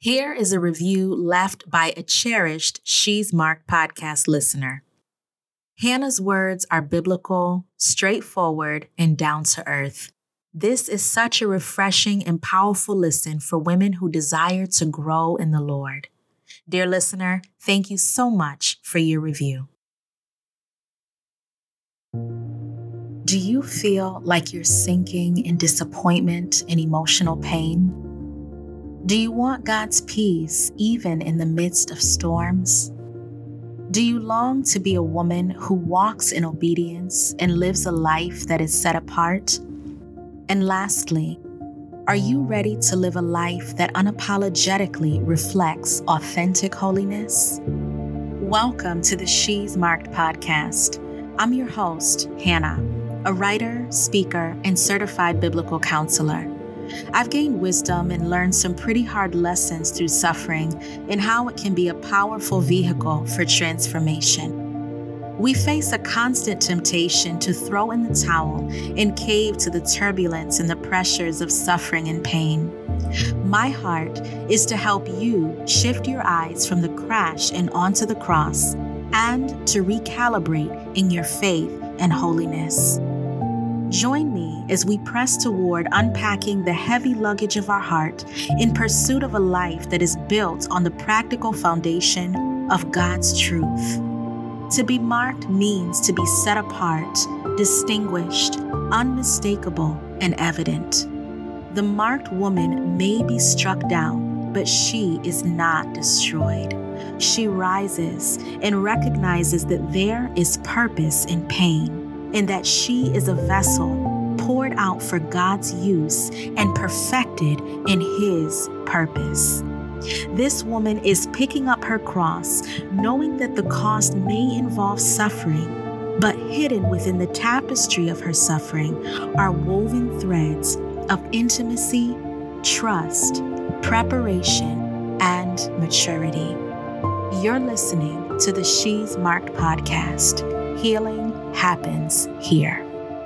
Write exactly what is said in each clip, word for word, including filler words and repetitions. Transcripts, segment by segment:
Here is a review left by a cherished She's Marked podcast listener. Hannah's words are biblical, straightforward, and down to earth. This is such a refreshing and powerful listen for women who desire to grow in the Lord. Dear listener, thank you so much for your review. Do you feel like you're sinking in disappointment and emotional pain? Do you want God's peace even in the midst of storms? Do you long to be a woman who walks in obedience and lives a life that is set apart? And lastly, are you ready to live a life that unapologetically reflects authentic holiness? Welcome to the She's Marked podcast. I'm your host, Hannah, a writer, speaker, and certified biblical counselor. I've gained wisdom and learned some pretty hard lessons through suffering and how it can be a powerful vehicle for transformation. We face a constant temptation to throw in the towel and cave to the turbulence and the pressures of suffering and pain. My heart is to help you shift your eyes from the crash and onto the cross and to recalibrate in your faith and holiness. Join me as we press toward unpacking the heavy luggage of our heart in pursuit of a life that is built on the practical foundation of God's truth. To be marked means to be set apart, distinguished, unmistakable, and evident. The marked woman may be struck down, but she is not destroyed. She rises and recognizes that there is purpose in pain, and that she is a vessel poured out for God's use and perfected in His purpose. This woman is picking up her cross, knowing that the cost may involve suffering, but hidden within the tapestry of her suffering are woven threads of intimacy, trust, preparation, and maturity. You're listening to the She's Marked podcast. Healing happens here.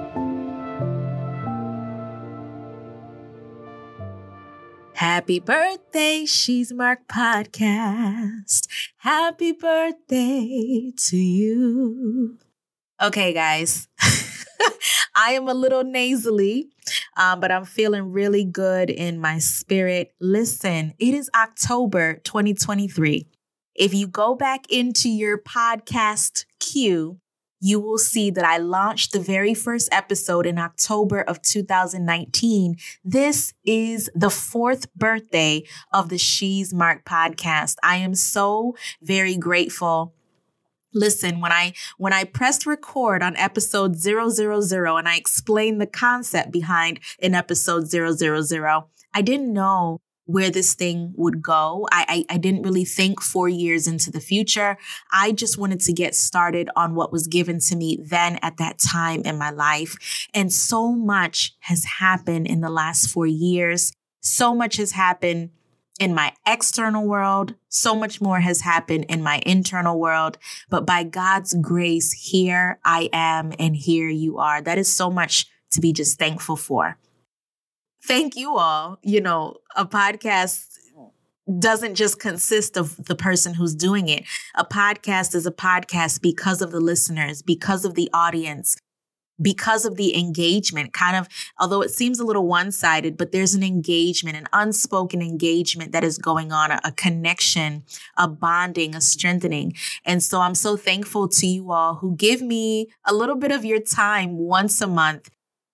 Happy birthday, She's Marked podcast. Happy birthday to you. Okay, guys. I am a little nasally, um, but I'm feeling really good in my spirit. Listen, it is October twenty twenty-three. If you go back into your podcast queue, you will see that I launched the very first episode in October of two thousand nineteen. This is the fourth birthday of the She's Marked podcast. I am so very grateful. Listen, when I when I pressed record on episode zero zero zero and I explained the concept behind an episode zero zero zero, I didn't know where this thing would go. I, I I didn't really think four years into the future. I just wanted to get started on what was given to me then at that time in my life. And so much has happened in the last four years. So much has happened in my external world. So much more has happened in my internal world. But by God's grace, here I am and here you are. That is so much to be just thankful for. Thank you all. You know, a podcast doesn't just consist of the person who's doing it. A podcast is a podcast because of the listeners, because of the audience, because of the engagement. Kind of, although it seems a little one-sided, but there's an engagement, an unspoken engagement that is going on, a, a connection, a bonding, a strengthening. And so I'm so thankful to you all who give me a little bit of your time once a month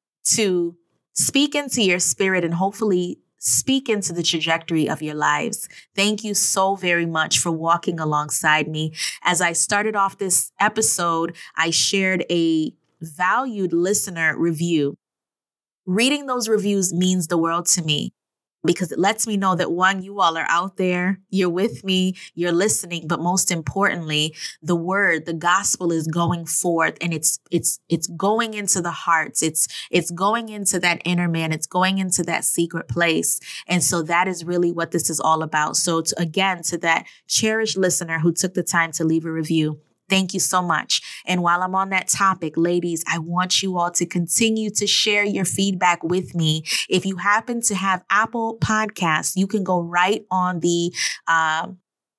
to speak into your spirit and hopefully speak into the trajectory of your lives. Thank you so very much for walking alongside me. As I started off this episode, I shared a valued listener review. Reading those reviews means the world to me because it lets me know that, one, you all are out there, you're with me, you're listening, but most importantly, the word, the gospel is going forth and it's it's it's going into the hearts. It's it's going into that inner man. It's going into that secret place. And so that is really what this is all about. So to, again, to that cherished listener who took the time to leave a review, Thank you so much. And while I'm on that topic, ladies, I want you all to continue to share your feedback with me. If you happen to have Apple Podcasts, you can go right on the uh,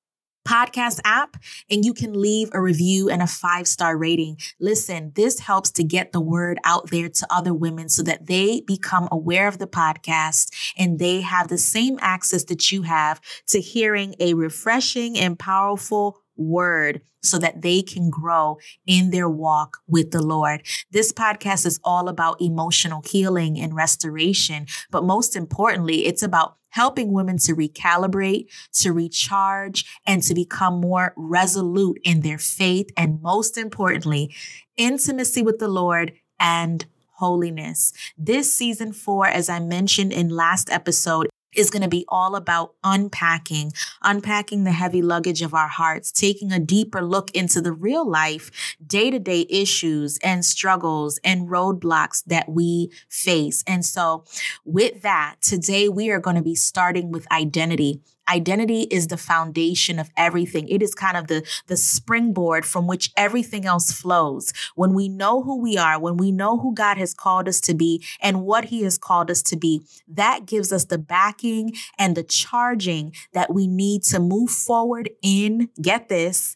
podcast app and you can leave a review and a five-star rating. Listen, this helps to get the word out there to other women so that they become aware of the podcast and they have the same access that you have to hearing a refreshing and powerful word so that they can grow in their walk with the Lord. This podcast is all about emotional healing and restoration, but most importantly, it's about helping women to recalibrate, to recharge, and to become more resolute in their faith, and most importantly, intimacy with the Lord and holiness. This season four, as I mentioned in last episode, is going to be all about unpacking, unpacking the heavy luggage of our hearts, taking a deeper look into the real life, day-to-day issues and struggles and roadblocks that we face. And so with that, today we are going to be starting with identity. Identity is the foundation of everything. It is kind of the, the springboard from which everything else flows. When we know who we are, when we know who God has called us to be and what he has called us to be, that gives us the backing and the charging that we need to move forward in, get this,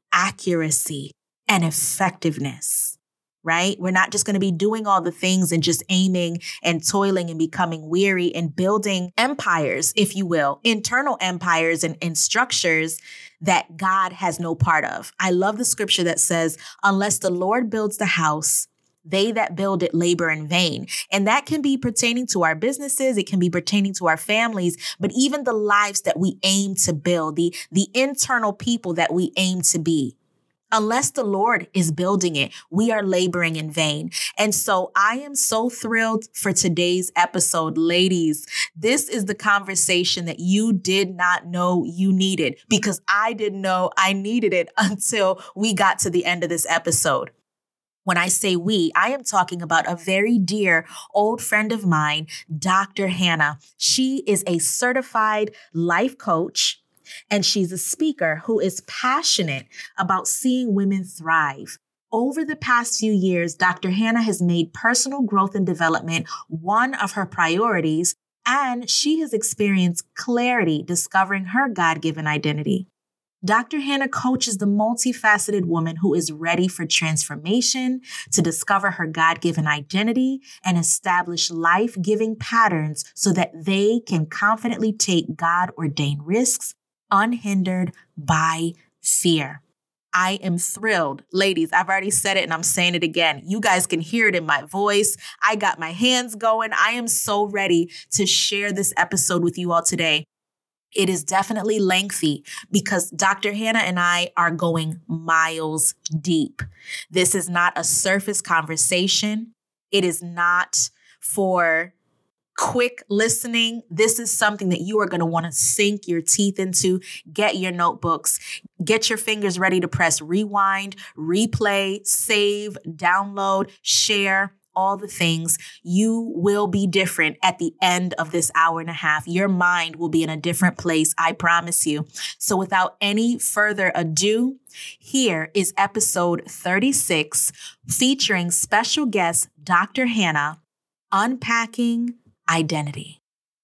accuracy and effectiveness. Right? We're not just going to be doing all the things and just aiming and toiling and becoming weary and building empires, if you will, internal empires and, and structures that God has no part of. I love the scripture that says, unless the Lord builds the house, they that build it labor in vain. And that can be pertaining to our businesses. It can be pertaining to our families, but even the lives that we aim to build, the, the internal people that we aim to be. Unless the Lord is building it, we are laboring in vain. And so I am so thrilled for today's episode, ladies. This is the conversation that you did not know you needed, because I didn't know I needed it until we got to the end of this episode. When I say we, I am talking about a very dear old friend of mine, Doctor Hannah. She is a certified life coach, and she's a speaker who is passionate about seeing women thrive. Over the past few years, Doctor Hannah has made personal growth and development one of her priorities, and she has experienced clarity discovering her God-given identity. Doctor Hannah coaches the multifaceted woman who is ready for transformation, to discover her God-given identity and establish life-giving patterns so that they can confidently take God-ordained risks unhindered by fear. I am thrilled. Ladies, I've already said it and I'm saying it again. You guys can hear it in my voice. I got my hands going. I am so ready to share this episode with you all today. It is definitely lengthy because Doctor Hannah and I are going miles deep. This is not a surface conversation. It is not for quick listening. This is something that you are going to want to sink your teeth into. Get your notebooks, get your fingers ready to press rewind, replay, save, download, share, all the things. You will be different at the end of this hour and a half. Your mind will be in a different place. I promise you. So without any further ado, here is episode thirty-six featuring special guest Doctor Hannah, Unpacking Identity.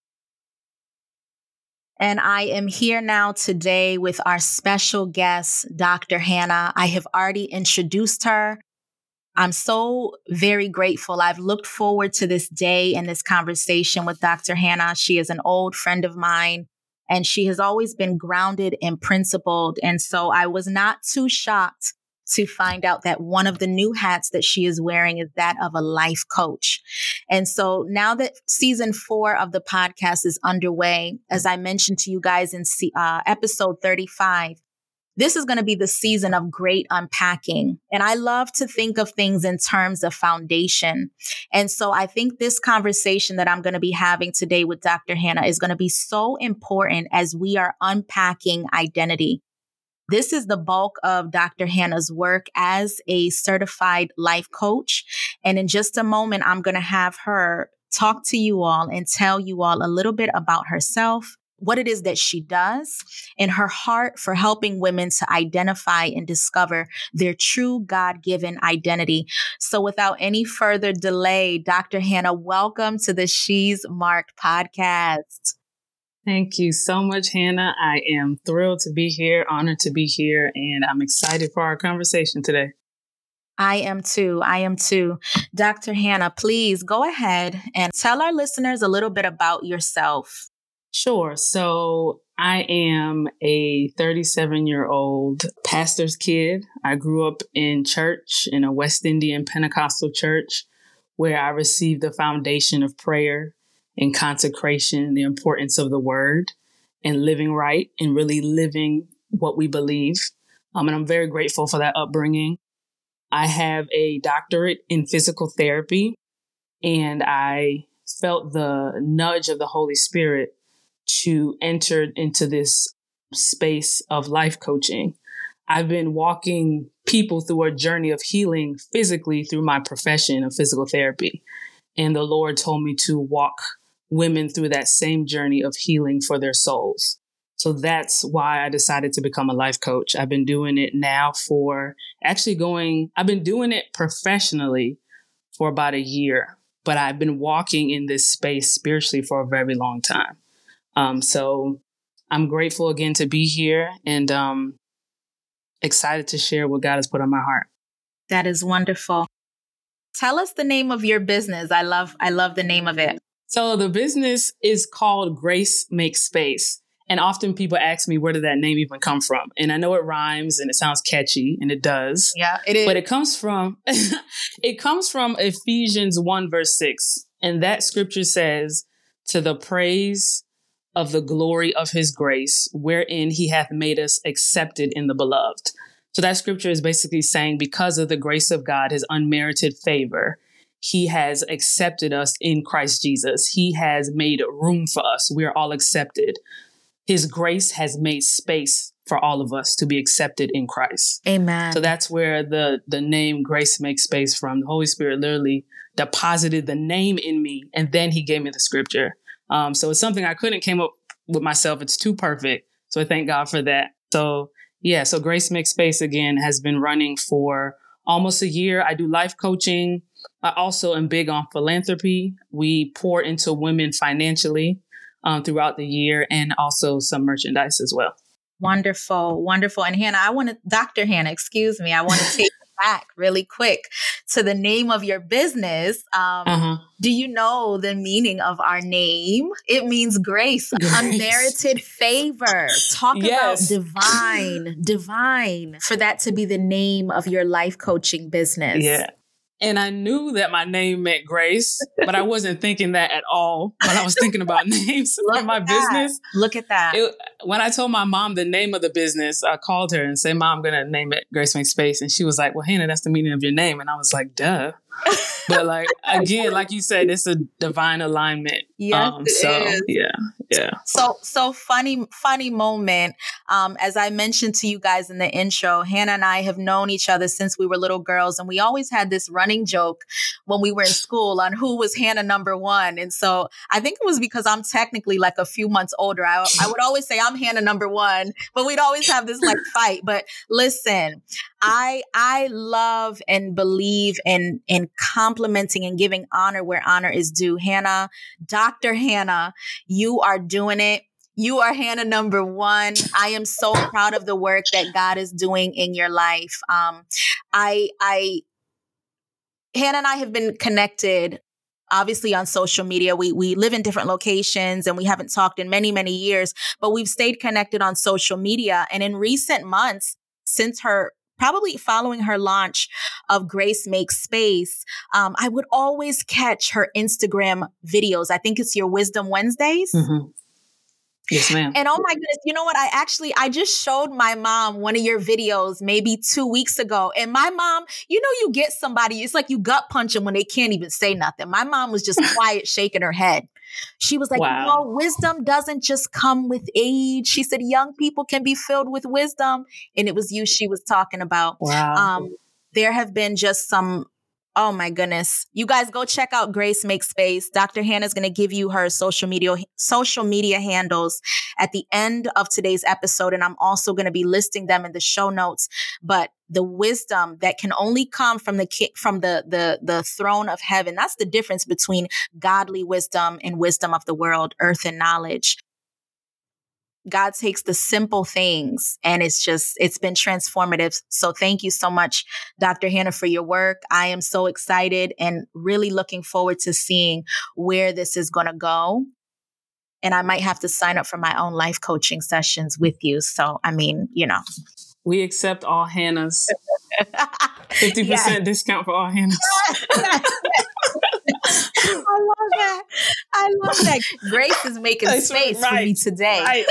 And I am here now today with our special guest, Doctor Hannah. I have already introduced her. I'm so very grateful. I've looked forward to this day and this conversation with Doctor Hannah. She is an old friend of mine, and she has always been grounded and principled. And so I was not too shocked to find out that one of the new hats that she is wearing is that of a life coach. And so now that season four of the podcast is underway, as I mentioned to you guys in uh, episode thirty-five, this is going to be the season of great unpacking. And I love to think of things in terms of foundation. And so I think this conversation that I'm going to be having today with Doctor Hannah is going to be so important as we are unpacking identity. This is the bulk of Doctor Hannah's work as a certified life coach. And in just a moment, I'm going to have her talk to you all and tell you all a little bit about herself, what it is that she does, and her heart for helping women to identify and discover their true God-given identity. So without any further delay, Doctor Hannah, welcome to the She's Marked podcast. Thank you so much, Hannah. I am thrilled to be here, honored to be here, and I'm excited for our conversation today. I am too. I am too. Doctor Hannah, please go ahead and tell our listeners a little bit about yourself. Sure. So I am a thirty-seven-year-old pastor's kid. I grew up in church, in a West Indian Pentecostal church, where I received the foundation of prayer and consecration, the importance of the word and living right and really living what we believe. Um, and I'm very grateful for that upbringing. I have a doctorate in physical therapy, and I felt the nudge of the Holy Spirit to enter into this space of life coaching. I've been walking people through a journey of healing physically through my profession of physical therapy. And the Lord told me to walk women through that same journey of healing for their souls. So that's why I decided to become a life coach. I've been doing it now for actually going, I've been doing it professionally for about a year, but I've been walking in this space spiritually for a very long time. Um, so I'm grateful again to be here and um, excited to share what God has put on my heart. That is wonderful. Tell us the name of your business. I love, I love the name of it. So the business is called Grace Makes Space. And often people ask me, where did that name even come from? And I know it rhymes and it sounds catchy, and it does. Yeah, it is. But it comes from, it comes from Ephesians one, verse six. And that scripture says, to the praise of the glory of his grace, wherein he hath made us accepted in the beloved. So that scripture is basically saying, because of the grace of God, his unmerited favor, he has accepted us in Christ Jesus. He has made room for us. We are all accepted. His grace has made space for all of us to be accepted in Christ. Amen. So that's where the, the name Grace Makes Space from. The Holy Spirit literally deposited the name in me, and then he gave me the scripture. Um, so it's something I couldn't came up with myself. It's too perfect. So I thank God for that. So yeah, so Grace Makes Space again has been running for almost a year. I do life coaching. I also am big on philanthropy. We pour into women financially um, throughout the year, and also some merchandise as well. Wonderful, wonderful. And Hannah, I want to, Doctor Hannah, excuse me, I want to take it back really quick to the name of your business. Um, uh-huh. Do you know the meaning of our name? It means grace, grace. Unmerited favor. Talk yes. about divine, divine, for that to be the name of your life coaching business. Yeah. And I knew that my name meant grace, but I wasn't thinking that at all when I was thinking about names for my business. Look at that. It, when I told my mom the name of the business, I called her and said, Mom, I'm going to name it Grace Makes Space. And she was like, well, Hannah, that's the meaning of your name. And I was like, duh. But like, again, like you said, it's a divine alignment. Yes, um, so it is. yeah, yeah. So, so funny, funny moment. Um, as I mentioned to you guys in the intro, Hannah and I have known each other since we were little girls, and we always had this running joke when we were in school on who was Hannah number one. And so I think it was because I'm technically like a few months older. I, I would always say I'm Hannah number one, but we'd always have this like fight. But listen, I, I love and believe in, in complimenting and giving honor where honor is due. Hannah, Doctor Hannah, you are doing it. You are Hannah number one. I am so proud of the work that God is doing in your life. Um, I, I, Hannah and I have been connected, obviously on social media. We we live in different locations and we haven't talked in many, many years, but we've stayed connected on social media. And in recent months, since her probably following her launch of Grace Makes Space, um, I would always catch her Instagram videos. I think it's your Wisdom Wednesdays. Mm-hmm. Yes, ma'am. And oh my goodness, you know what? I actually, I just showed my mom one of your videos maybe two weeks ago. And my mom, you know, you get somebody, it's like you gut punch them when they can't even say nothing. My mom was just quiet, shaking her head. She was like, wow. No, wisdom doesn't just come with age. She said, young people can be filled with wisdom. And it was you she was talking about. Wow. Um, there have been just some Oh my goodness. You guys go check out Grace Make Space. Doctor Hannah's going to give you her social media social media handles at the end of today's episode. And I'm also going to be listing them in the show notes. But the wisdom that can only come from the ki- from the, the, the throne of heaven. That's the difference between godly wisdom and wisdom of the world, earth and knowledge. God takes the simple things and it's just, it's been transformative. So thank you so much, Doctor Hannah, for your work. I am so excited and really looking forward to seeing where this is going to go. And I might have to sign up for my own life coaching sessions with you. So, I mean, you know. We accept all Hannahs. fifty percent yes. discount for all Hannahs. I love that. I love that. Grace is making That's space right. for me today. Right.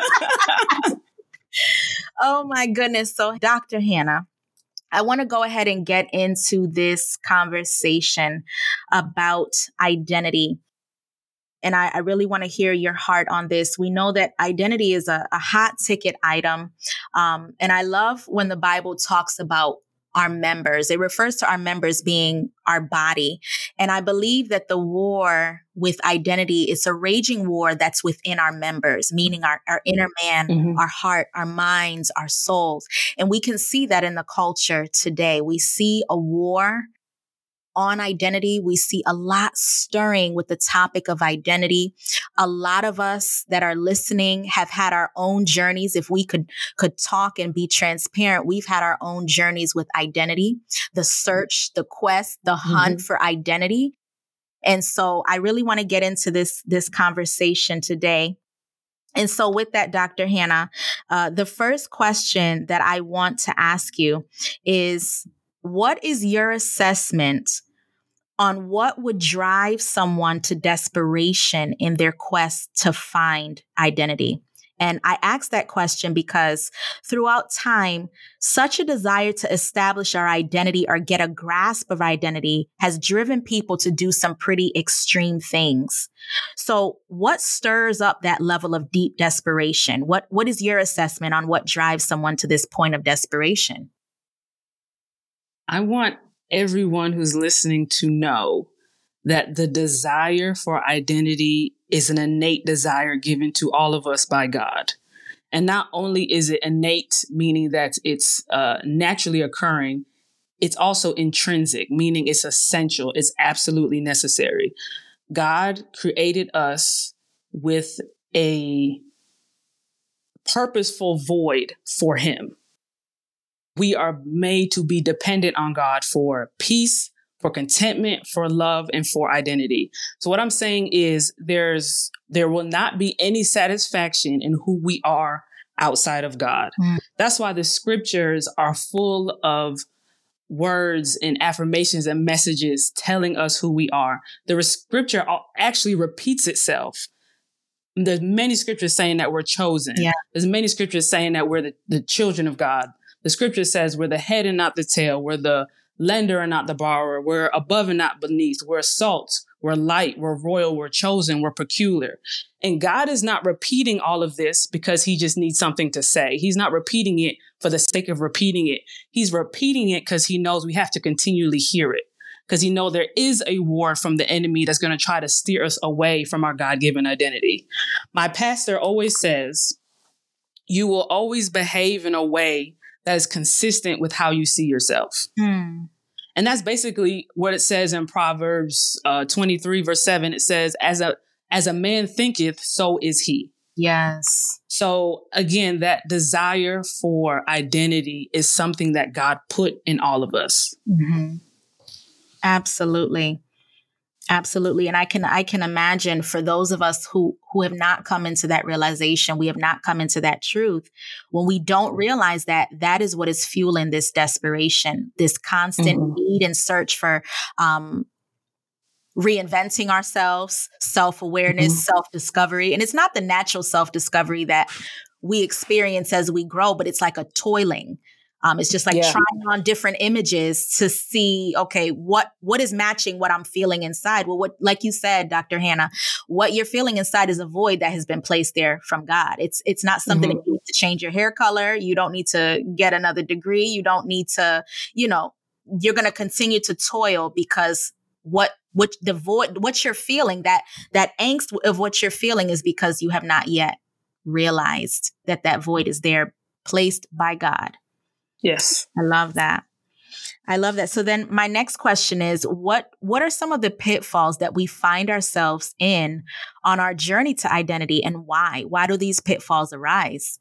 Oh my goodness. So Doctor Hannah, I want to go ahead and get into this conversation about identity. And I, I really want to hear your heart on this. We know that identity is a, a hot ticket item. Um, and I love when the Bible talks about our members. It refers to our members being our body. And I believe that the war with identity is a raging war that's within our members, meaning our, our inner man, mm-hmm. our heart, our minds, our souls. And we can see that in the culture today. We see a war on identity. We see a lot stirring with the topic of identity. A lot of us that are listening have had our own journeys. If we could, could talk and be transparent, we've had our own journeys with identity, the search, the quest, the hunt mm-hmm. for identity. And so I really want to get into this, this conversation today. And so with that, Doctor Hannah, uh, the first question that I want to ask you is, what is your assessment on what would drive someone to desperation in their quest to find identity? And I ask that question because throughout time, such a desire to establish our identity or get a grasp of identity has driven people to do some pretty extreme things. So what stirs up that level of deep desperation? What, what is your assessment on what drives someone to this point of desperation? I want everyone who's listening to know that the desire for identity is an innate desire given to all of us by God. And not only is it innate, meaning that it's uh, naturally occurring, it's also intrinsic, meaning it's essential. It's absolutely necessary. God created us with a purposeful void for him. We are made to be dependent on God for peace, for contentment, for love, and for identity. So what I'm saying is there's there will not be any satisfaction in who we are outside of God. Mm. That's why the scriptures are full of words and affirmations and messages telling us who we are. The scripture actually repeats itself. There's many scriptures saying that we're chosen. Yeah. There's many scriptures saying that we're the, the children of God. The scripture says we're the head and not the tail. We're the lender and not the borrower. We're above and not beneath. We're salt. We're light. We're royal. We're chosen. We're peculiar. And God is not repeating all of this because he just needs something to say. He's not repeating it for the sake of repeating it. He's repeating it because he knows we have to continually hear it. Because he knows there is a war from the enemy that's going to try to steer us away from our God-given identity. My pastor always says, you will always behave in a way that is consistent with how you see yourself. Hmm. And that's basically what it says in Proverbs uh, twenty-three, verse seven. It says, as a as a man thinketh, so is he. Yes. So again, that desire for identity is something that God put in all of us. Mm-hmm. Absolutely. Absolutely. And I can I can imagine for those of us who who have not come into that realization, we have not come into that truth, when we don't realize that, that is what is fueling this desperation, this constant mm-hmm. need and search for um, reinventing ourselves, self-awareness, mm-hmm. self-discovery. And it's not the natural self-discovery that we experience as we grow, but it's like a toiling. Um, it's just like yeah. trying on different images to see, okay, what, what is matching what I'm feeling inside? Well, what, like you said, Doctor Hannah, what you're feeling inside is a void that has been placed there from God. It's, it's not something mm-hmm. that you need to change your hair color. You don't need to get another degree. You don't need to, you know, you're going to continue to toil because what, what the void, what you're feeling, that, that angst of what you're feeling is because you have not yet realized that that void is there, placed by God. Yes. I love that. I love that. So then my next question is, what, what are some of the pitfalls that we find ourselves in on our journey to identity, and why? Why do these pitfalls arise?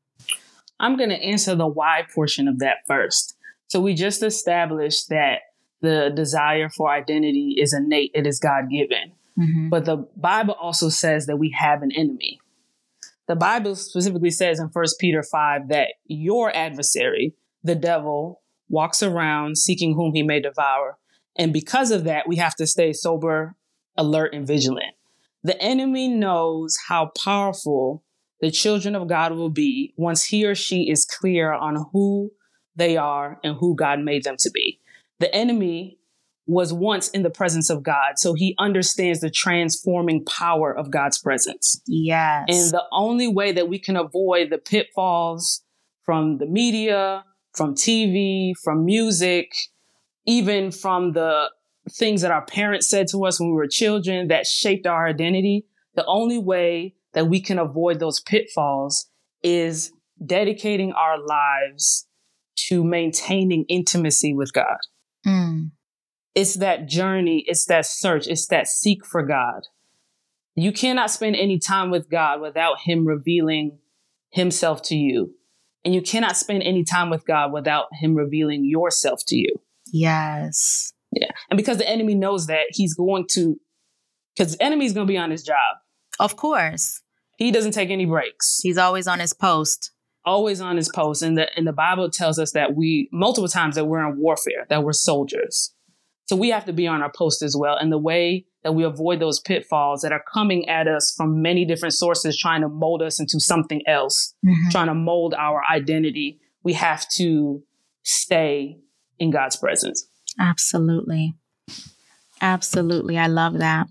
I'm going to answer the why portion of that first. So we just established that the desire for identity is innate. It is God-given. Mm-hmm. But the Bible also says that we have an enemy. The Bible specifically says in First Peter five that your adversary, the devil, walks around seeking whom he may devour. And because of that, we have to stay sober, alert, and vigilant. The enemy knows how powerful the children of God will be once he or she is clear on who they are and who God made them to be. The enemy was once in the presence of God, so he understands the transforming power of God's presence. Yes. And the only way that we can avoid the pitfalls from the media, from T V, from music, even from the things that our parents said to us when we were children that shaped our identity, the only way that we can avoid those pitfalls is dedicating our lives to maintaining intimacy with God. Mm. It's that journey. It's that search. It's that seek for God. You cannot spend any time with God without him revealing himself to you. And you cannot spend any time with God without him revealing yourself to you. Yes. Yeah. And because the enemy knows that, he's going to, because the enemy's going to be on his job. Of course. He doesn't take any breaks. He's always on his post. Always on his post. And the, and the Bible tells us that we, multiple times, that we're in warfare, that we're soldiers. So we have to be on our post as well. And the way that we avoid those pitfalls that are coming at us from many different sources, trying to mold us into something else, mm-hmm. trying to mold our identity, we have to stay in God's presence. Absolutely. Absolutely. I love that.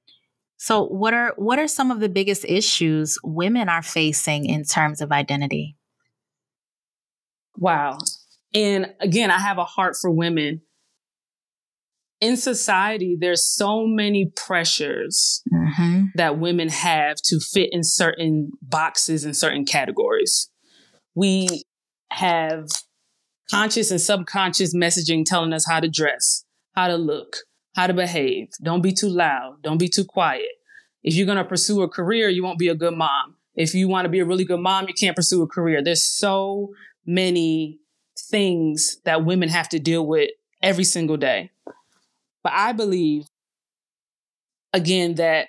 So what are, what are some of the biggest issues women are facing in terms of identity? Wow. And again, I have a heart for women. In society, there's so many pressures mm-hmm. that women have to fit in certain boxes and certain categories. We have conscious and subconscious messaging telling us how to dress, how to look, how to behave. Don't be too loud. Don't be too quiet. If you're going to pursue a career, you won't be a good mom. If you want to be a really good mom, you can't pursue a career. There's so many things that women have to deal with every single day. But I believe, again, that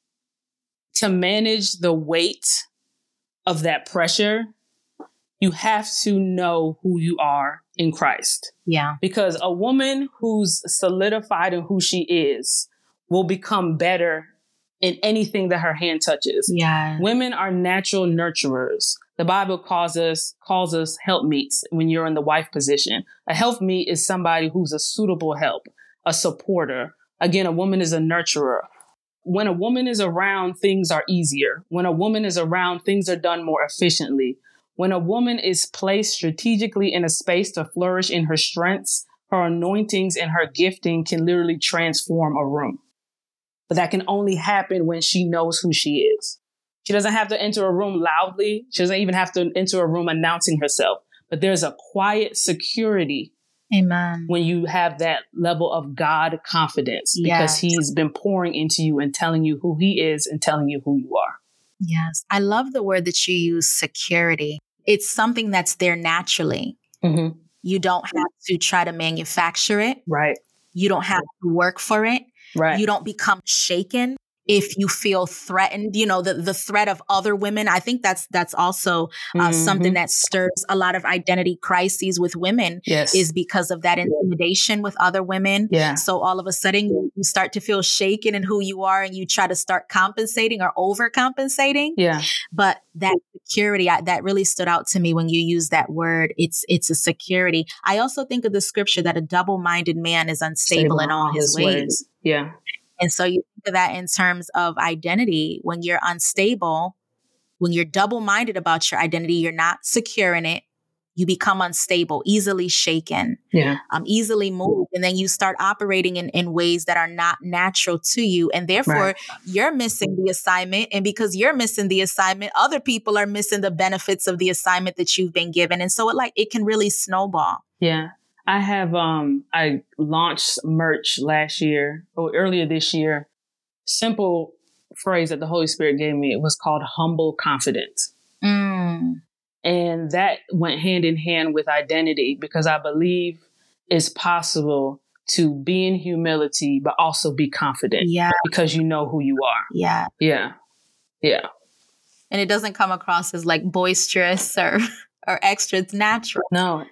to manage the weight of that pressure, you have to know who you are in Christ. Yeah. Because a woman who's solidified in who she is will become better in anything that her hand touches. Yeah. Women are natural nurturers. The Bible calls us calls us helpmeets when you're in the wife position. A helpmeet is somebody who's a suitable help, a supporter. Again, a woman is a nurturer. When a woman is around, things are easier. When a woman is around, things are done more efficiently. When a woman is placed strategically in a space to flourish in her strengths, her anointings and her gifting can literally transform a room. But that can only happen when she knows who she is. She doesn't have to enter a room loudly. She doesn't even have to enter a room announcing herself. But there's a quiet security. Amen. When you have that level of God confidence, because yes. he's been pouring into you and telling you who he is and telling you who you are. Yes. I love the word that you use, security. It's something that's there naturally. Mm-hmm. You don't have to try to manufacture it. Right. You don't have to work for it. Right. You don't become shaken if you feel threatened, you know, the, the threat of other women. I think that's that's also uh, mm-hmm. something that stirs a lot of identity crises with women yes. is because of that intimidation with other women. Yeah. So all of a sudden you start to feel shaken in who you are and you try to start compensating or overcompensating. Yeah. But that security, I, that really stood out to me when you use that word. It's it's a security. I also think of the scripture that a double-minded man is unstable Stable in all his, his ways. ways. Yeah. And so you think of that in terms of identity. When you're unstable, when you're double-minded about your identity, you're not secure in it. you become unstable, easily shaken, Yeah. um, easily moved. And then you start operating in, in ways that are not natural to you. And therefore, Right. you're missing the assignment. And because you're missing the assignment, other people are missing the benefits of the assignment that you've been given. And so it like it can really snowball. Yeah. I have, um, I launched merch last year or earlier this year. Simple phrase that the Holy Spirit gave me. It was called humble confidence. Mm. And that went hand in hand with identity, because I believe it's possible to be in humility, but also be confident. Yeah. Because you know who you are. Yeah. Yeah. Yeah. And it doesn't come across as like boisterous or, or extra. It's natural. No.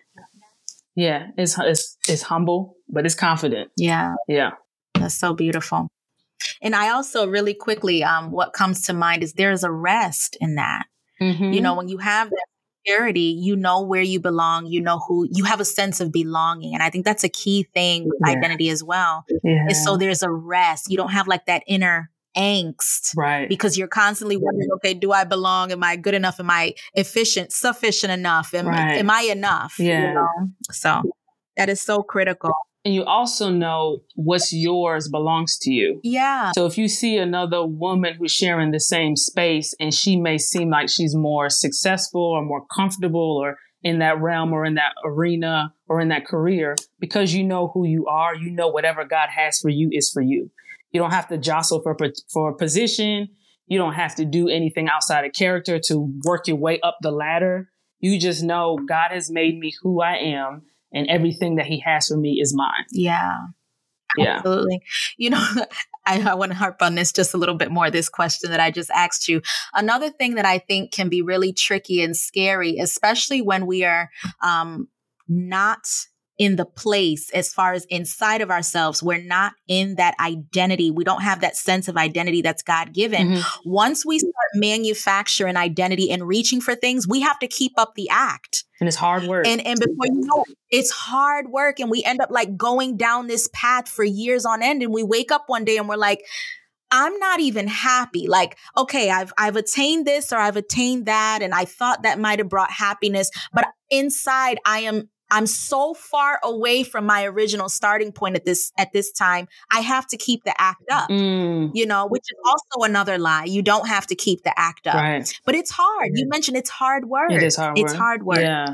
Yeah. It's, it's, it's humble, but it's confident. Yeah. Yeah. That's so beautiful. And I also really quickly, um, what comes to mind is there's a rest in that. Mm-hmm. You know, when you have that security, you know where you belong, you know who, you have a sense of belonging. And I think that's a key thing with Yeah. identity as well. Yeah. Is so there's a rest. You don't have like that inner angst. Right. Because you're constantly wondering, okay, do I belong? Am I good enough? Am I efficient, sufficient enough? Am, Right. am I enough? Yeah. You know? So that is so critical. And you also know what's yours belongs to you. Yeah. So if you see another woman who's sharing the same space and she may seem like she's more successful or more comfortable or in that realm or in that arena or in that career, because you know who you are, you know whatever God has for you is for you. You don't have to jostle for, for a position. You don't have to do anything outside of character to work your way up the ladder. You just know God has made me who I am. And everything that he has for me is mine. Yeah. Yeah. Absolutely. You know, I, I want to harp on this just a little bit more, this question that I just asked you. Another thing that I think can be really tricky and scary, especially when we are um, not in the place as far as inside of ourselves, we're not in that identity. We don't have that sense of identity that's God given. Mm-hmm. Once we start manufacturing identity and reaching for things, we have to keep up the act. And it's hard work. And and before you know it, it's hard work. And we end up like going down this path for years on end. And we wake up one day and we're like, I'm not even happy. Like, okay, I've I've attained this or I've attained that. And I thought that might have brought happiness. But inside, I am I'm so far away from my original starting point at this at this time. I have to keep the act up, mm. you know, which is also another lie. You don't have to keep the act up, right. But it's hard. You mentioned it's hard work. It is hard work. It's hard work. Yeah.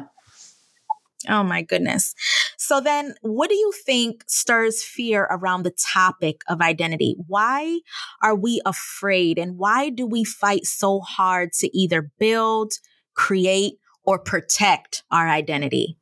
Oh my goodness. So then what do you think stirs fear around the topic of identity? Why are we afraid and why do we fight so hard to either build, create, or protect our identity?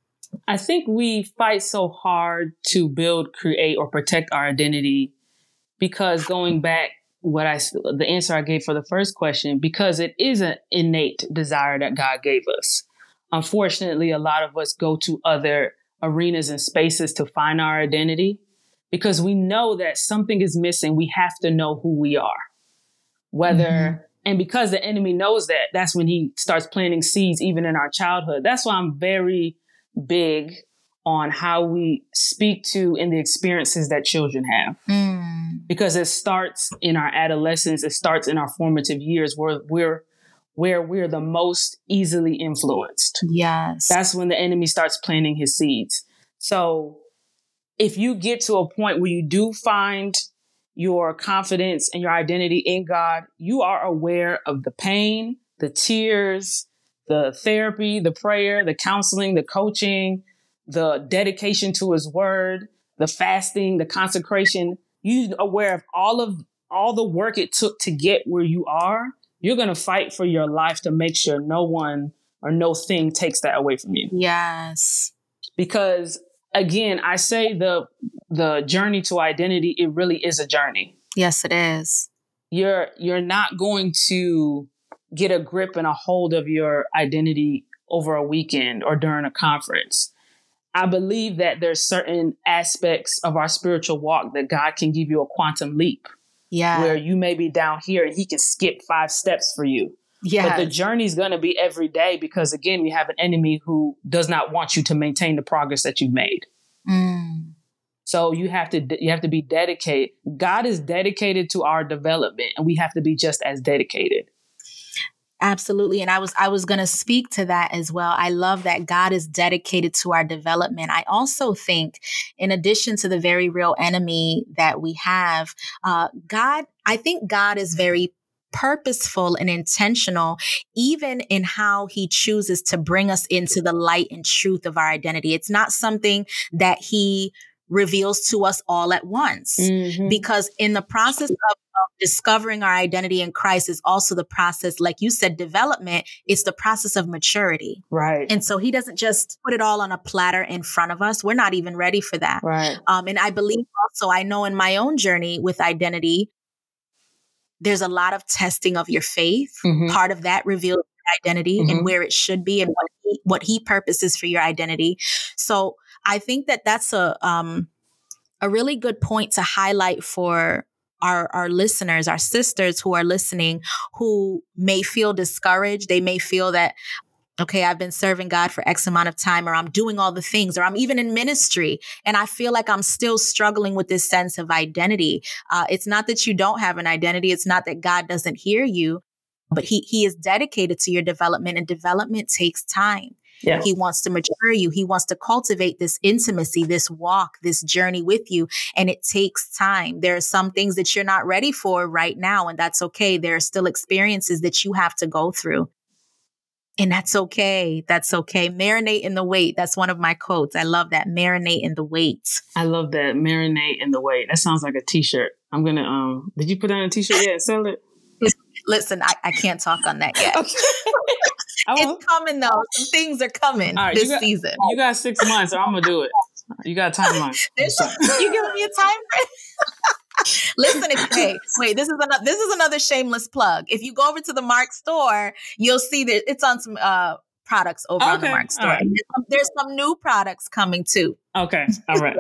I think we fight so hard to build, create, or protect our identity because going back, what I the answer I gave for the first question, because it is an innate desire that God gave us. Unfortunately, a lot of us go to other arenas and spaces to find our identity because we know that something is missing. We have to know who we are. Whether mm-hmm. And because the enemy knows that, that's when he starts planting seeds even in our childhood. That's why I'm very big on how we speak to and the experiences that children have. Mm. Because it starts in our adolescence, it starts in our formative years where we're where we're the most easily influenced. Yes. That's when the enemy starts planting his seeds. So if you get to a point where you do find your confidence and your identity in God, you are aware of the pain, the tears, the therapy, the prayer, the counseling, the coaching, the dedication to his word, the fasting, the consecration. You're aware of all of all the work it took to get where you are. You're going to fight for your life to make sure no one or no thing takes that away from you. Yes. Because again, I say the the journey to identity, it really is a journey. Yes, it is. You're you're not going to get a grip and a hold of your identity over a weekend or during a conference. I believe that there's certain aspects of our spiritual walk that God can give you a quantum leap. Yeah. Where you may be down here and he can skip five steps for you. Yeah. But the journey is going to be every day because, again, we have an enemy who does not want you to maintain the progress that you've made. Mm. So you have to you have to be dedicated. God is dedicated to our development and we have to be just as dedicated. Absolutely. And I was I was going to speak to that as well. I love that God is dedicated to our development. I also think, in addition to the very real enemy that we have, uh, God, I think God is very purposeful and intentional, even in how he chooses to bring us into the light and truth of our identity. It's not something that he reveals to us all at once, mm-hmm. because in the process of, of discovering our identity in Christ is also the process, like you said, development. It's the process of maturity. Right. And so he doesn't just put it all on a platter in front of us. We're not even ready for that. Right. Um, and I believe also, I know in my own journey with identity, there's a lot of testing of your faith. Mm-hmm. Part of that reveals your identity mm-hmm. and where it should be and what he, what he purposes for your identity. So I think that that's a um, a really good point to highlight for our, our listeners, our sisters who are listening, who may feel discouraged. They may feel that, okay, I've been serving God for X amount of time, or I'm doing all the things, or I'm even in ministry, and I feel like I'm still struggling with this sense of identity. Uh, it's not that you don't have an identity. It's not that God doesn't hear you, but he he is dedicated to your development, and development takes time. Yeah. He wants to mature you. He wants to cultivate this intimacy, this walk, this journey with you. And it takes time. There are some things that you're not ready for right now, and that's okay. There are still experiences that you have to go through. And that's okay. That's okay. Marinate in the wait. That's one of my quotes. I love that. Marinate in the wait. I love that. Marinate in the wait. That sounds like a t-shirt. I'm going to, um, did you put that on a t-shirt yet and sell it? Listen, I, I can't talk on that yet. Okay. It's coming though. Some things are coming right, this you got, season. You got six months, or I'm gonna do it. You got a timeline. You giving me a time frame? Listen, if, hey, wait. This is another. This is another shameless plug. If you go over to the Mark store, you'll see that it's on some uh, products over okay. on the Mark store. Right. There's, some, there's some new products coming too. Okay, all right.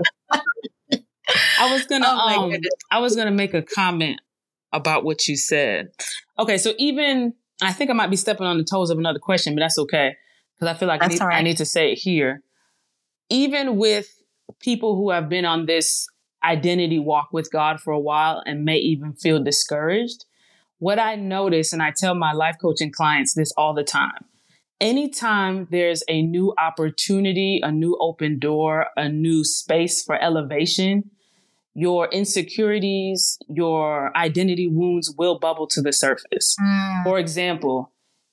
I was gonna. Oh um, I was gonna make a comment about what you said. Okay, so even. I think I might be stepping on the toes of another question, but that's okay. Because I feel like I need, right. I need to say it here. Even with people who have been on this identity walk with God for a while and may even feel discouraged, what I notice, and I tell my life coaching clients this all the time, anytime there's a new opportunity, a new open door, a new space for elevation, your insecurities, your identity wounds will bubble to the surface. Mm. For example,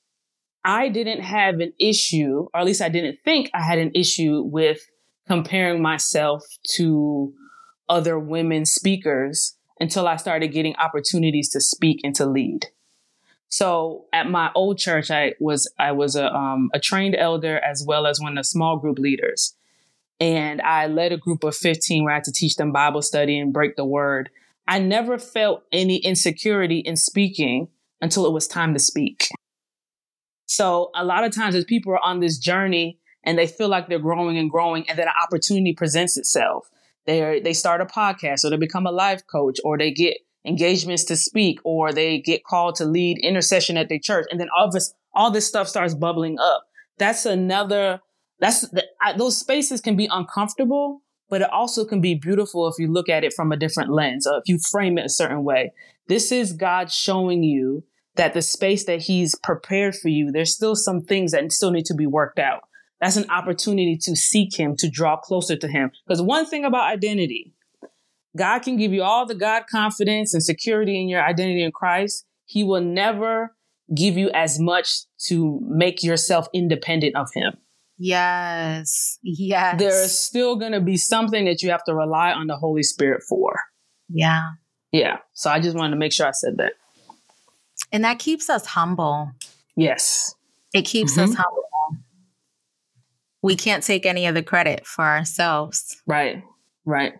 I didn't have an issue, or at least I didn't think I had an issue with comparing myself to other women speakers until I started getting opportunities to speak and to lead. So at my old church, I was I was a, um, a trained elder as well as one of the small group leaders. And I led a group of fifteen where I had to teach them Bible study and break the word. I never felt any insecurity in speaking until it was time to speak. So a lot of times as people are on this journey and they feel like they're growing and growing, and then an opportunity presents itself, they they start a podcast, or they become a life coach, or they get engagements to speak, or they get called to lead intercession at their church. And then all this, all this stuff starts bubbling up. That's another That's the, I, those spaces can be uncomfortable, but it also can be beautiful if you look at it from a different lens, or if you frame it a certain way. This is God showing you that the space that he's prepared for you, there's still some things that still need to be worked out. That's an opportunity to seek him, to draw closer to him. Because one thing about identity, God can give you all the God confidence and security in your identity in Christ. He will never give you as much to make yourself independent of him. Yes. Yes. There's still going to be something that you have to rely on the Holy Spirit for. Yeah. Yeah. So I just wanted to make sure I said that. And that keeps us humble. Yes. It keeps mm-hmm. us humble. We can't take any of the credit for ourselves. Right. Right.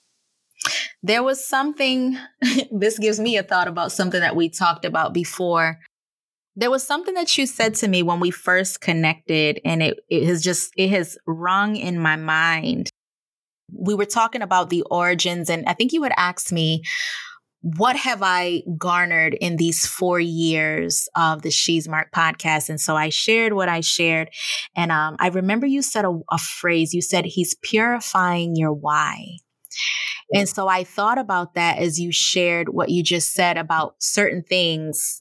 There was something, this gives me a thought about something that we talked about before. There was something that you said to me when we first connected, and it, it has just, it has rung in my mind. We were talking about the origins, and I think you had asked me, what have I garnered in these four years of the She's Mark podcast? And so I shared what I shared. And um, I remember you said a, a phrase, you said, he's purifying your why. And so I thought about that as you shared what you just said about certain things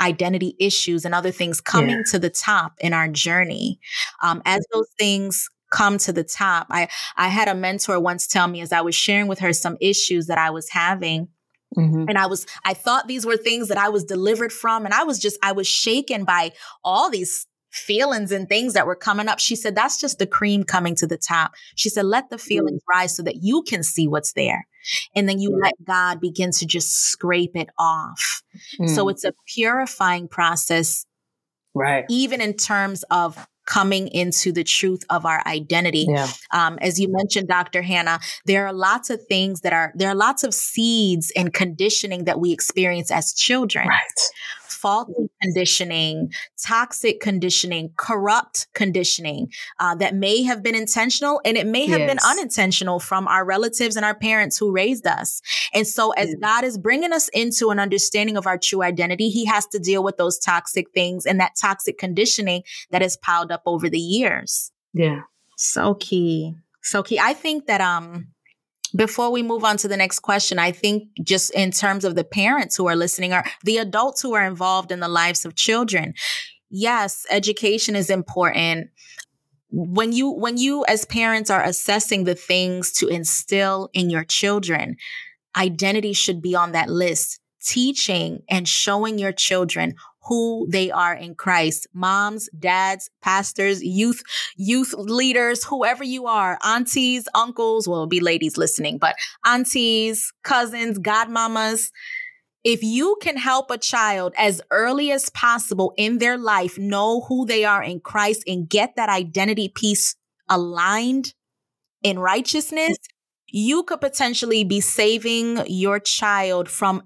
identity issues and other things coming Yeah. to the top in our journey. Um, as those things come to the top, I, I had a mentor once tell me as I was sharing with her some issues that I was having. Mm-hmm. And I was, I thought these were things that I was delivered from. And I was just, I was shaken by all these feelings and things that were coming up. She said, that's just the cream coming to the top. She said, let the feelings mm. rise so that you can see what's there. And then you let God begin to just scrape it off. Mm. So it's a purifying process, right? Even in terms of coming into the truth of our identity. Yeah. Um, as you mentioned, Doctor Hannah, there are lots of things that are, there are lots of seeds and conditioning that we experience as children. Right. Faulty conditioning, toxic conditioning, corrupt conditioning uh, that may have been intentional and it may have yes. been unintentional from our relatives and our parents who raised us. And so as mm. God is bringing us into an understanding of our true identity, he has to deal with those toxic things and that toxic conditioning that has piled up over the years. Yeah. So key. So key. I think that, um, before we move on to the next question, I think just in terms of the parents who are listening or the adults who are involved in the lives of children, yes, education is important. When you, when you as parents are assessing the things to instill in your children, identity should be on that list. Teaching and showing your children who they are in Christ. Moms, dads, pastors, youth, youth leaders, whoever you are, aunties, uncles, well, it'll be ladies listening, but aunties, cousins, godmamas. If you can help a child as early as possible in their life know who they are in Christ and get that identity piece aligned in righteousness, you could potentially be saving your child from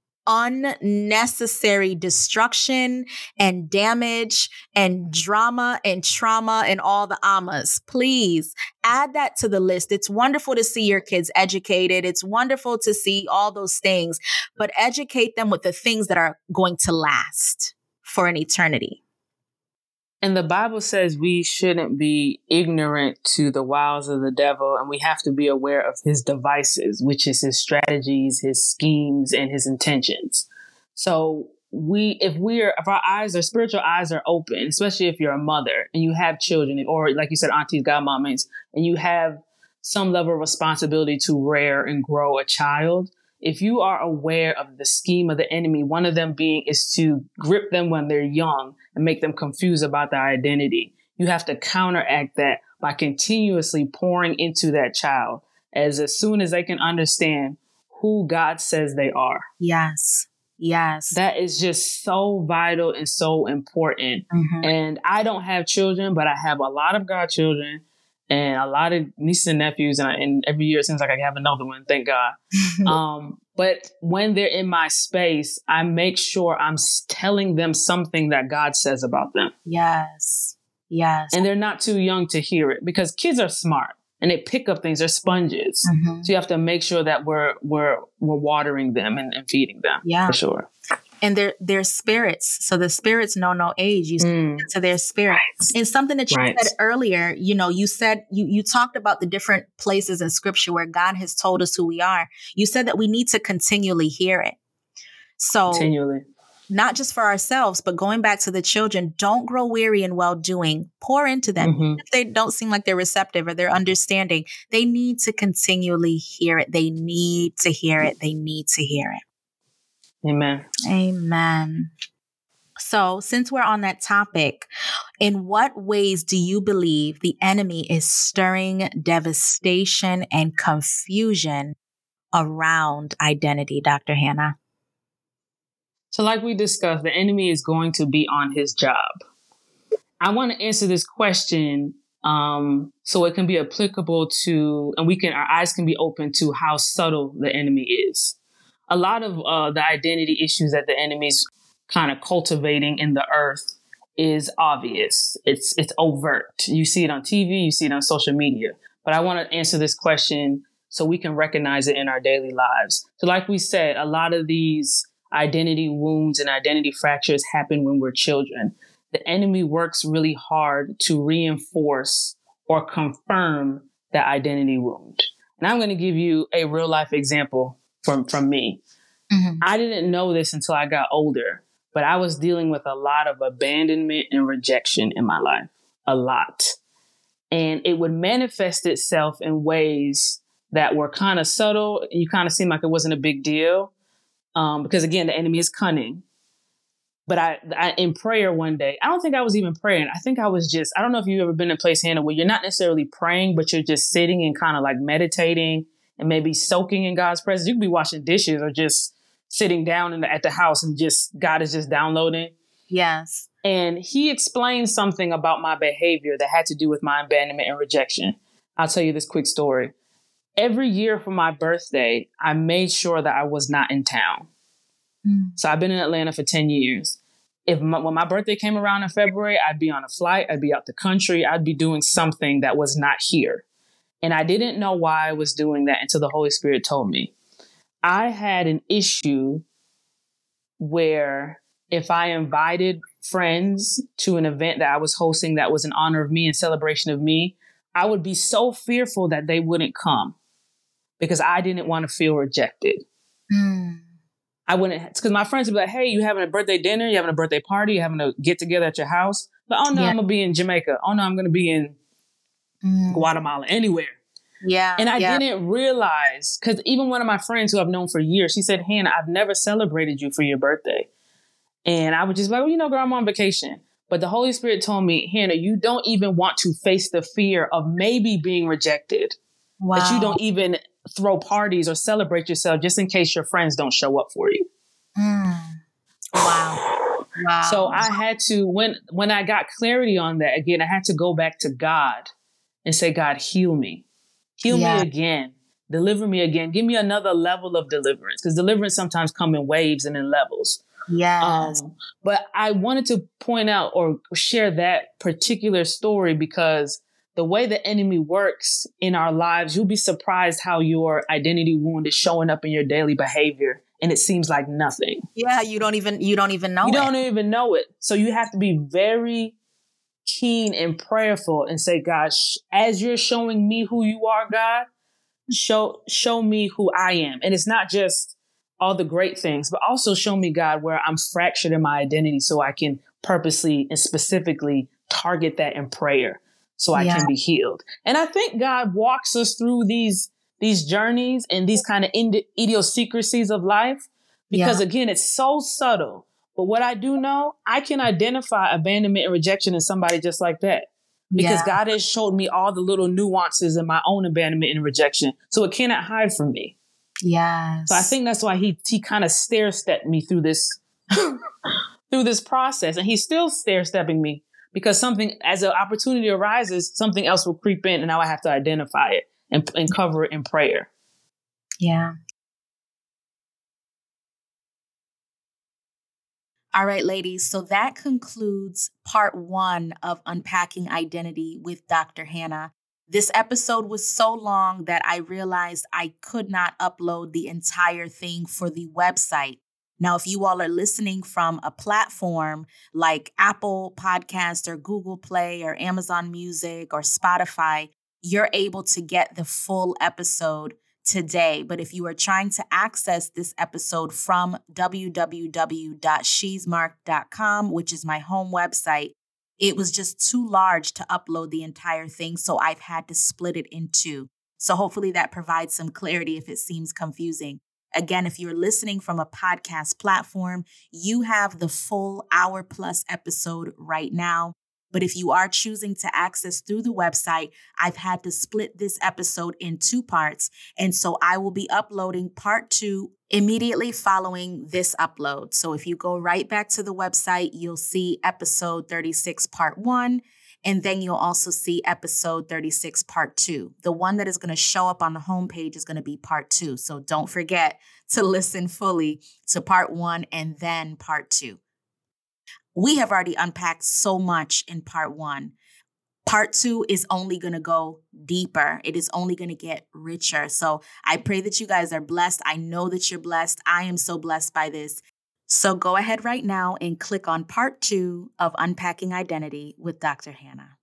unnecessary destruction and damage and drama and trauma and all the amas. Please add that to the list. It's wonderful to see your kids educated. It's wonderful to see all those things, but educate them with the things that are going to last for an eternity. And the Bible says we shouldn't be ignorant to the wiles of the devil, and we have to be aware of his devices, which is his strategies, his schemes, and his intentions. So we, if we're, if our eyes, our spiritual eyes are open, especially if you're a mother and you have children, or like you said, aunties, godmoms, and you have some level of responsibility to rear and grow a child. If you are aware of the scheme of the enemy, one of them being is to grip them when they're young and make them confused about their identity. You have to counteract that by continuously pouring into that child as, as soon as they can understand who God says they are. Yes. Yes. That is just so vital and so important. Mm-hmm. And I don't have children, but I have a lot of godchildren and a lot of nieces and nephews. And, I, and every year it seems like I have another one. Thank God. um, but when they're in my space, I make sure I'm telling them something that God says about them. Yes. Yes. And they're not too young to hear it because kids are smart and they pick up things. They're sponges. Mm-hmm. So you have to make sure that we're, we're, we're watering them and, and feeding them. Yeah. For sure. And they're, they're spirits. So the spirits know no age. You mm. speak to their spirit. Right. And something that you right. said earlier, you know, you said, you, you talked about the different places in scripture where God has told us who we are. You said that we need to continually hear it. So continually. Not just for ourselves, but going back to the children, don't grow weary in well doing. Pour into them. Mm-hmm. If they don't seem like they're receptive or they're understanding, they need to continually hear it. They need to hear it. They need to hear it. Amen. Amen. So since we're on that topic, in what ways do you believe the enemy is stirring devastation and confusion around identity, Doctor Hannah? So like we discussed, the enemy is going to be on his job. I want to answer this question um, so it can be applicable to, and we can, our eyes can be open to how subtle the enemy is. A lot of uh, the identity issues that the enemy's kind of cultivating in the earth is obvious. It's it's overt. You see it on T V, you see it on social media. But I want to answer this question so we can recognize it in our daily lives. So like we said, a lot of these identity wounds and identity fractures happen when we're children. The enemy works really hard to reinforce or confirm that identity wound. And I'm going to give you a real life example from, from me. Mm-hmm. I didn't know this until I got older, but I was dealing with a lot of abandonment and rejection in my life, a lot. And it would manifest itself in ways that were kind of subtle. And you kind of seemed like it wasn't a big deal. Um, because again, the enemy is cunning. But I, I, in prayer one day, I don't think I was even praying. I think I was just, I don't know if you've ever been in a place, Hannah, where you're not necessarily praying, but you're just sitting and kind of like meditating and maybe soaking in God's presence. You could be washing dishes or just sitting down in the, at the house and just, God is just downloading. Yes. And he explained something about my behavior that had to do with my abandonment and rejection. I'll tell you this quick story. Every year for my birthday, I made sure that I was not in town. Mm. So I've been in Atlanta for ten years. If my, when my birthday came around in February, I'd be on a flight. I'd be out the country. I'd be doing something that was not here. And I didn't know why I was doing that until the Holy Spirit told me. I had an issue where if I invited friends to an event that I was hosting that was in honor of me and celebration of me, I would be so fearful that they wouldn't come because I didn't want to feel rejected. Mm. I wouldn't, because my friends would be like, hey, you having a birthday dinner? You having a birthday party? You having a get together at your house? But oh no, yeah. I'm going to be in Jamaica. Oh no, I'm going to be in mm. Guatemala, anywhere. Yeah. And I yeah. didn't realize, because even one of my friends who I've known for years, she said, Hannah, I've never celebrated you for your birthday. And I would just be like, well, you know, girl, I'm on vacation. But the Holy Spirit told me, Hannah, you don't even want to face the fear of maybe being rejected. Wow. That you don't even throw parties or celebrate yourself just in case your friends don't show up for you. Mm. Wow. Wow. So I had to, when, when I got clarity on that, again, I had to go back to God and say, God, heal me. Heal yeah. me again. Deliver me again. Give me another level of deliverance, because deliverance sometimes comes in waves and in levels. Yes. Um, but I wanted to point out or share that particular story because the way the enemy works in our lives, you'll be surprised how your identity wound is showing up in your daily behavior. And it seems like nothing. Yeah. You don't even, you don't even know You it. don't even know it. So you have to be very keen and prayerful and say, God, sh- as you're showing me who you are, God, show, show me who I am. And it's not just all the great things, but also show me, God, where I'm fractured in my identity so I can purposely and specifically target that in prayer so I yeah. can be healed. And I think God walks us through these, these journeys and these kind of ind- idiosyncrasies of life, because yeah. again, it's so subtle. But what I do know, I can identify abandonment and rejection in somebody just like that, because yeah. God has showed me all the little nuances in my own abandonment and rejection. So it cannot hide from me. Yes. So I think that's why he he kind of stair-stepped me through this through this process. And he's still stair-stepping me because something, as an opportunity arises, something else will creep in and now I have to identify it and, and cover it in prayer. Yeah. All right, ladies. So that concludes part one of Unpacking Identity with Doctor Hannah. This episode was so long that I realized I could not upload the entire thing for the website. Now, if you all are listening from a platform like Apple Podcast or Google Play or Amazon Music or Spotify, you're able to get the full episode today. But if you are trying to access this episode from w w w dot she's marked dot com, which is my home website, it was just too large to upload the entire thing, so I've had to split it in two. So hopefully that provides some clarity if it seems confusing. Again, if you're listening from a podcast platform, you have the full hour plus episode right now. But if you are choosing to access through the website, I've had to split this episode in two parts. And so I will be uploading part two immediately following this upload. So if you go right back to the website, you'll see episode thirty-six, part one. And then you'll also see episode thirty-six, part two. The one that is going to show up on the homepage is going to be part two. So don't forget to listen fully to part one and then part two. We have already unpacked so much in part one. Part two is only going to go deeper. It is only going to get richer. So I pray that you guys are blessed. I know that you're blessed. I am so blessed by this. So go ahead right now and click on part two of Unpacking Identity with Doctor Hannah.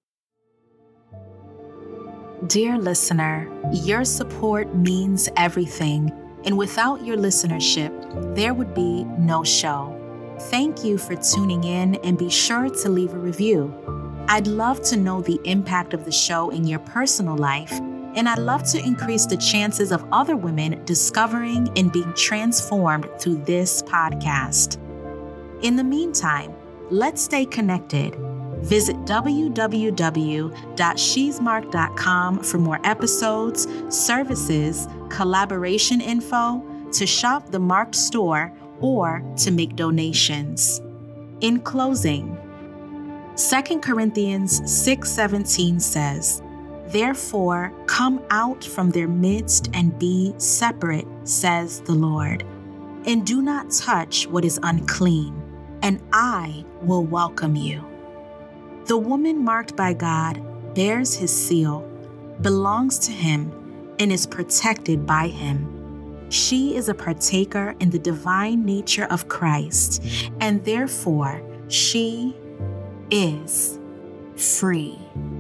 Dear listener, your support means everything. And without your listenership, there would be no show. Thank you for tuning in, and be sure to leave a review. I'd love to know the impact of the show in your personal life, and I'd love to increase the chances of other women discovering and being transformed through this podcast. In the meantime, let's stay connected. Visit w w w dot she's marked dot com for more episodes, services, collaboration info, to shop the Marked store, or to make donations. In closing, Second Corinthians six seventeen says, "Therefore come out from their midst and be separate, says the Lord, and do not touch what is unclean, and I will welcome you." The woman marked by God bears his seal, belongs to him, and is protected by him. She is a partaker in the divine nature of Christ, and therefore she is free.